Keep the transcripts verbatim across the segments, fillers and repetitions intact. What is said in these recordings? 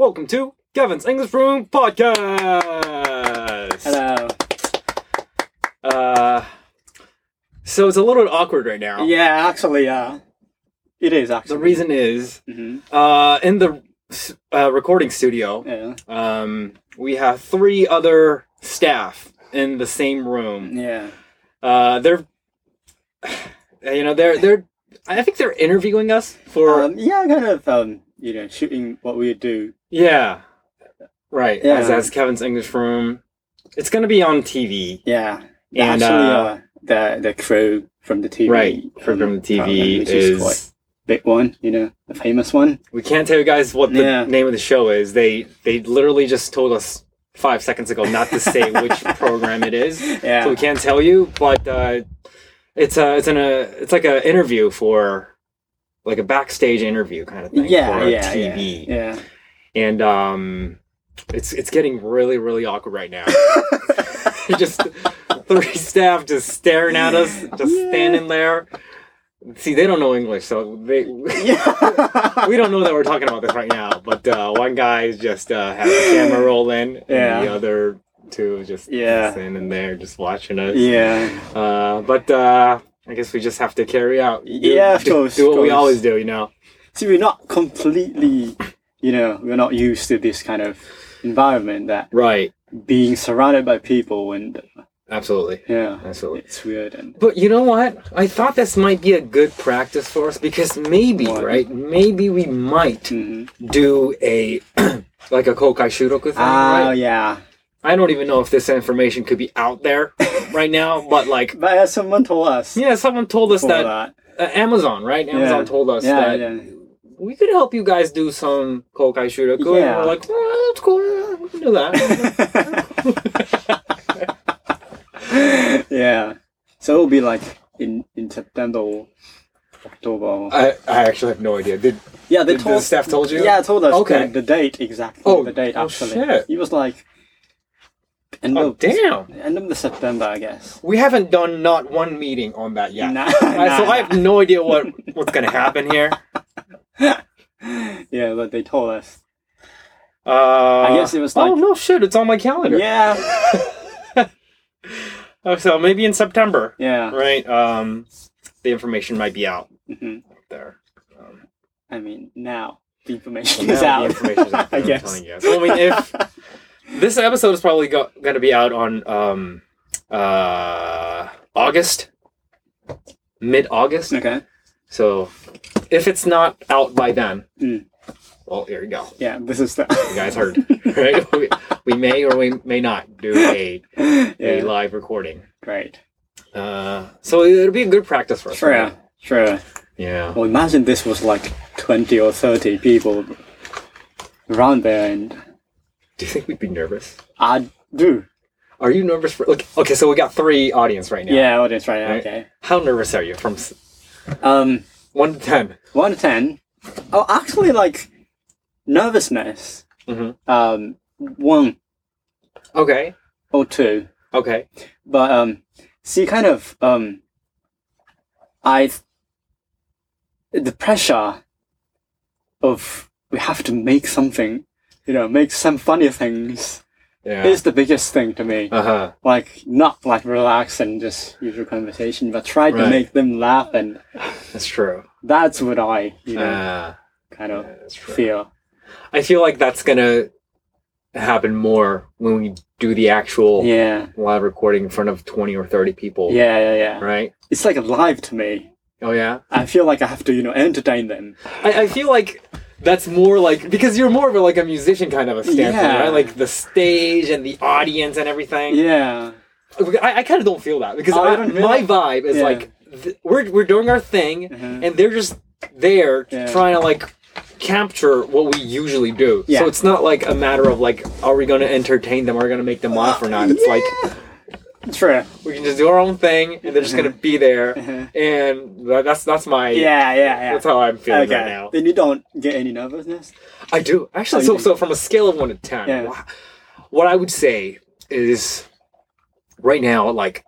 Welcome to Kevin's English Room Podcast. Hello. Uh, so it's a little awkward right now. Yeah, actually, uh, it is actually. The reason is, Mm-hmm. uh, in the uh, recording studio, Yeah. um, we have three other staff in the same room. Yeah. Uh, they're, you know, they're they're. I think they're interviewing us for. Um, yeah, kind of. Um, you know, shooting what we do. Yeah. Right. Yeah. As as Kevin's English Room, it's gonna be on T V. Yeah. And, actually, uh, uh, the the crew from the T V. Right. From, from the T V which is. quite big one. You know, the famous one. We can't tell you guys what the Yeah. name of the show is. They they literally just told us five seconds ago not to say which program it is. Yeah. So we can't tell you, but uh, it's a it's an a it's like an interview for like a backstage interview kind of thing Yeah. for Yeah. T V. Yeah. Yeah. And um, it's it's getting really really awkward right now. Just three staff just staring at us, just Yeah. standing there. See, they don't know English, so they Yeah. we don't know that we're talking about this right now. But uh, one guy just uh, has the camera rolling, and Yeah. the other two just Yeah. standing there, just watching us. Yeah. Uh, but uh, I guess we just have to carry out. Do, Yeah, of do, course, do what of we course. always do, you know. See, we're not completely, you know, we're not used to this kind of environment that Right. being surrounded by people and Absolutely. yeah, Absolutely. it's weird. And But you know what? I thought this might be a good practice for us because maybe, What? right? Maybe we might Mhm. do a like a Kokai Shuroku thing, Ah, right? yeah. I don't even know if this information could be out there right now, but like, But uh, someone told us yeah, someone told us before that, that. uh, Amazon, right? Amazon Yeah. told us Yeah, that yeah. we could help you guys do some Kokai Shuroku. Yeah. And we're like, oh, that's cool. Yeah, we can do that. Yeah. So it'll be like in, in September or October. I, I actually have no idea. Did, yeah, they did told the staff told you? Yeah, told us Okay. the, the date exactly. Oh, the date oh, actually. shit. It was like end Oh, of damn. end of the September, I guess. We haven't done not one meeting on that yet. Nah, Uh, nah, so I nah. have no idea what, what's going to happen here. Yeah, but they told us. Uh, I guess it was oh, like- no shit. It's on my calendar. Yeah. Oh, so maybe in September, Yeah. right? Um, the information might be out hmm there. Um, I mean, now the information well, is now out. the information's out there, I I'm guess. telling you. So, I mean, if this episode is probably go- going to be out on um, uh, August, mid-August. Okay. So if it's not out by then, Mm. well, here you go. Yeah, this is the. You guys heard, right? we, we may or we may not do a, a Yeah. live recording. Great. Uh, so it'll be a good practice for us. Sure. right? Sure. Yeah. Well, imagine this was like twenty or thirty people around there, and Do you think we'd be nervous? I do. Are you nervous for? Like, okay, so we got three audience right now. Yeah, audience right now. Right. Okay. How nervous are you from s- Um, one to ten? one to ten. Oh, actually, like nervousness. Mm-hmm. Um, one Okay. or two. Okay. But um, see, kind of um, I the pressure of we have to make something, you know, make some funny things Yeah. is the biggest thing to me. Uh huh. Like not like relax and just usual conversation, but try to Right. make them laugh, and That's true. that's what I, you know, Uh, kind of yeah, that's true. feel. I feel like that's gonna happen more when we do the actual Yeah, live recording in front of twenty or thirty people. yeah, yeah, yeah. Right. It's like alive to me. Oh yeah. I feel like I have to, you know, entertain them. I, I feel like that's more like because you're more of a, like a musician kind of a standpoint, Yeah. right? Like the stage and the audience and everything. Yeah. I, I kind of don't feel that because Oh, you I, don't my really? vibe is Yeah. like th- we're we're doing our thing Mhm. and they're just there Yeah. trying to like capture what we usually do. Yeah. So it's not like a matter of like are we going to entertain them? Are we going to make them laugh or not? It's like True. we can just do our own thing and they're just going to be there. Mhm. And that- that's that's my Yeah, yeah, yeah. that's how I'm feeling Okay. right now. Then you don't get any nervousness? I do actually. Oh, so you do? so from a scale of one to ten, Yeah. wha- what I would say is right now like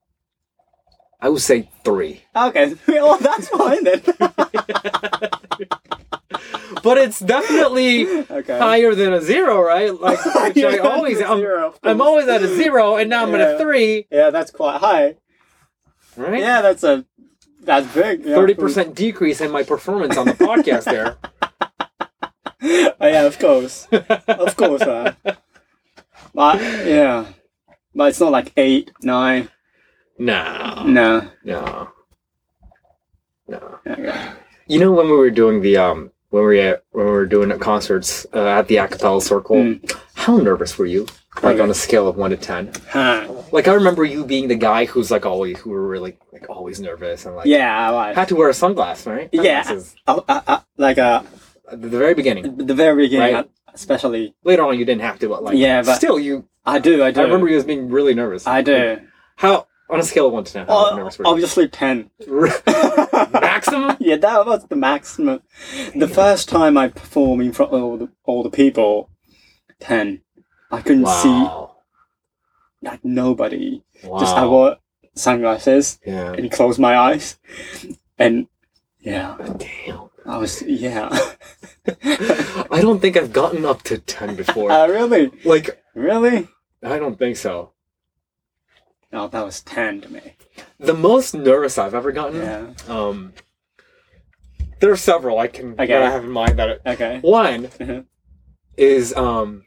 I would say three. Okay. Well, that's fine then. but it's definitely Okay. higher than a zero, right? Like, which I always, I'm, Zero, of I'm course. always at a zero, and now I'm at Yeah. a three, Yeah, that's quite high. right? Yeah, that's a that's big. Yeah, Thirty percent decrease in my performance on the podcast there. Oh, yeah, of course, of course. Uh, but yeah, but it's not like eight, nine. No, No. no, no. Okay. You know when we were doing the um when we were when we were doing the concerts uh, at the Acapella Circle, Mm. how nervous were you? Like Okay. on a scale of one to ten. Huh. Like I remember you being the guy who's like always who were really like always nervous and like Yeah, like had to wear a sunglass, right? Yeah. Sunglasses. uh, uh, uh, like uh, At the very beginning. at the very beginning, Right. especially. Later on, you didn't have to, but like Yeah, but- still, you. I do, I do. I remember you as being really nervous. I do. How on a scale of one to ten? How Oh, nervous were you? obviously ten. Maximum? Yeah, that was the maximum. The first time I performed in front of all the, all the people, ten. I couldn't see Wow. like nobody. Wow. Just I wore sunglasses Yeah. and closed my eyes, and yeah, Damn. I was yeah. I don't think I've gotten up to ten before. uh, really, like, really? I don't think so. No, that was ten to me. The most nervous I've ever gotten. Yeah. Um. There are several I can Okay. that I have in mind. That Okay. one Mhm. is um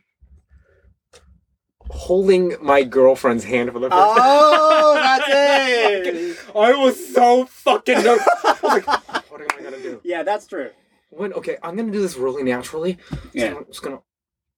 holding my girlfriend's hand for the first time. Oh, that's it. I was so fucking nervous. I was like, what am I gonna do? Yeah, that's true. When okay, I'm gonna do this really naturally. Yeah. So I'm just gonna.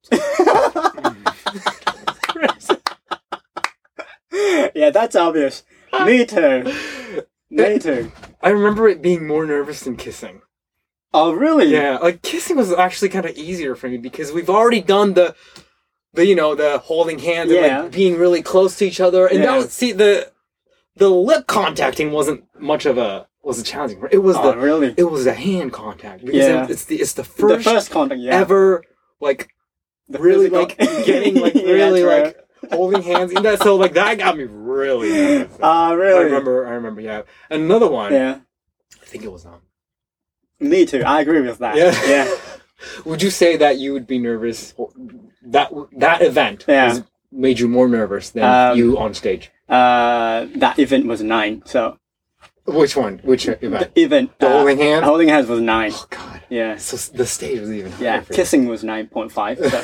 Yeah, that's obvious. Me too. Me too. I remember it being more nervous than kissing. Oh, really? Yeah, like kissing was actually kind of easier for me because we've already done the, the you know the holding hands and Yeah. like being really close to each other, and Yeah. that was see the, the lip contacting wasn't much of a was a challenging. It was Oh, the really? it was the hand contact because Yeah. it- it's the it's the The first, first contact, yeah. ever like The really physical- like getting like Yeah, really true. like holding hands and that so like that got me really nervous. Ah, really? I remember I remember yeah another one Yeah. I think it was um Me too. I agree with that. yeah Yeah. Would you say that you would be nervous that that event Yeah. was, made you more nervous than Um, you on stage? Uh, that event was nine. So Which one? Which event? the event, The uh, holding hands? holding hands was nine. Oh god. Yeah. So s- the stage was even higher Yeah. for you. Kissing was nine point five. So.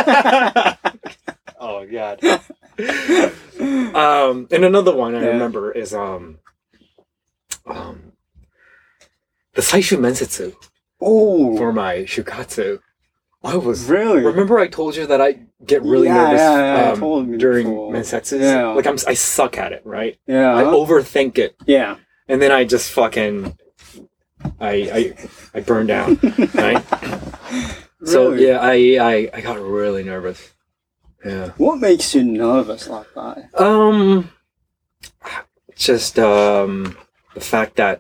Oh god. Um, and another one I Yeah. remember is um, um, the Saishu Mensetsu Oh, for my Shukatsu. I was really? remember I told you that I get really Yeah, nervous yeah, yeah, you um, told me during before. Mensetsus. Yeah. Like I'm I suck at it, right? Yeah. I overthink it, yeah. and then I just fucking I I I burn down, right? So Really? yeah, I, I I got really nervous. Yeah. What makes you nervous like that? Um, just um, the fact that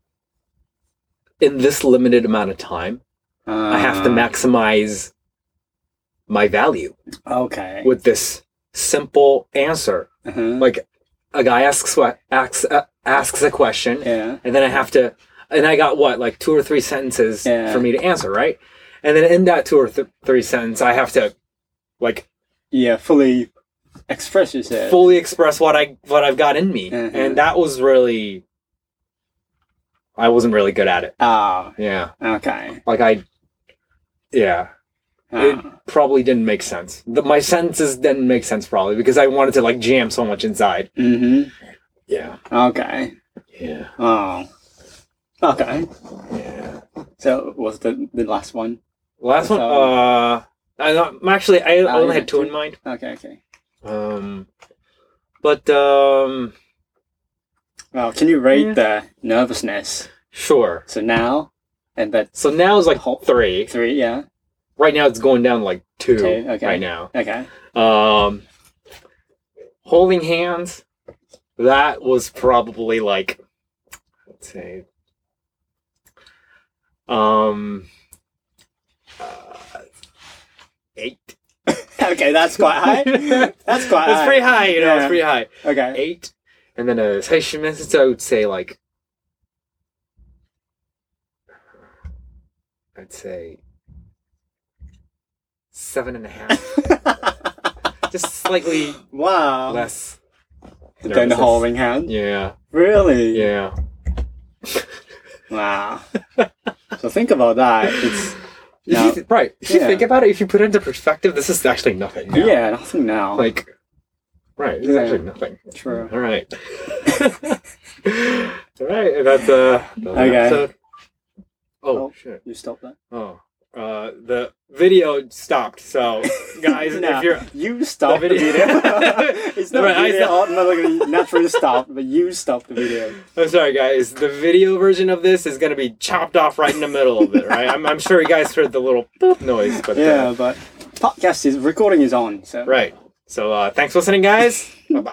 in this limited amount of time, Uh, I have to maximize my value Okay. with this simple answer. Uh-huh. Like a guy asks what asks uh, asks a question, Yeah. and then I have to, and I got what like two or three sentences Yeah. for me to answer, right? And then in that two or th- three sentence, I have to like Yeah. Fully express yourself. fully express what I what I've got in me, Mhm. and that was really, I wasn't really good at it. Ah. Yeah, Okay. like I, yeah, it Ah. probably didn't make sense. The, my sentences didn't make sense probably because I wanted to like jam so much inside. Mm-hmm. Yeah, Okay. yeah, Oh. Okay. yeah. So was the the last one? Last one, So- uh, I not, actually I Ah, only you had had two two? in mind. Okay. Okay. Um, but um, Well, can you rate Yeah. the nervousness? sure. So now, and that's So now it's like Whole- three. three. Yeah. Right now it's going down to like two. Two, okay. Right now. Okay. Um, holding hands. That was probably like, let's say, um, uh, eight. Okay, that's quite high. That's quite It's high. pretty high, you know. Yeah. It's pretty high. Okay. Eight, and then a Saishu Mensetsu, I would say like, I'd say seven and a half. Just slightly Wow. less. Than the nervous. holding hand? Yeah. Really? Yeah. Wow. So think about that. It's If now, you th- right. If you yeah. think about it, if you put it into perspective, this is actually nothing. Now. yeah, nothing now. Like, right. This is Yeah. actually nothing. True. All right. All right. And that's uh. the Okay. episode. Oh, Oh. shit. You stop that. Oh. Uh, the video stopped. So, guys, Nah, if you're you stop the The video. video- It's not Right, I video stop- automatically naturally stopped, but you stop the video. I'm sorry, guys. The video version of this is gonna be chopped off right in the middle of it, right? I'm, I'm sure you guys heard the little boop noise, but uh, Yeah, but podcast is recording is on, so right. So uh, thanks for listening, guys. Bye bye.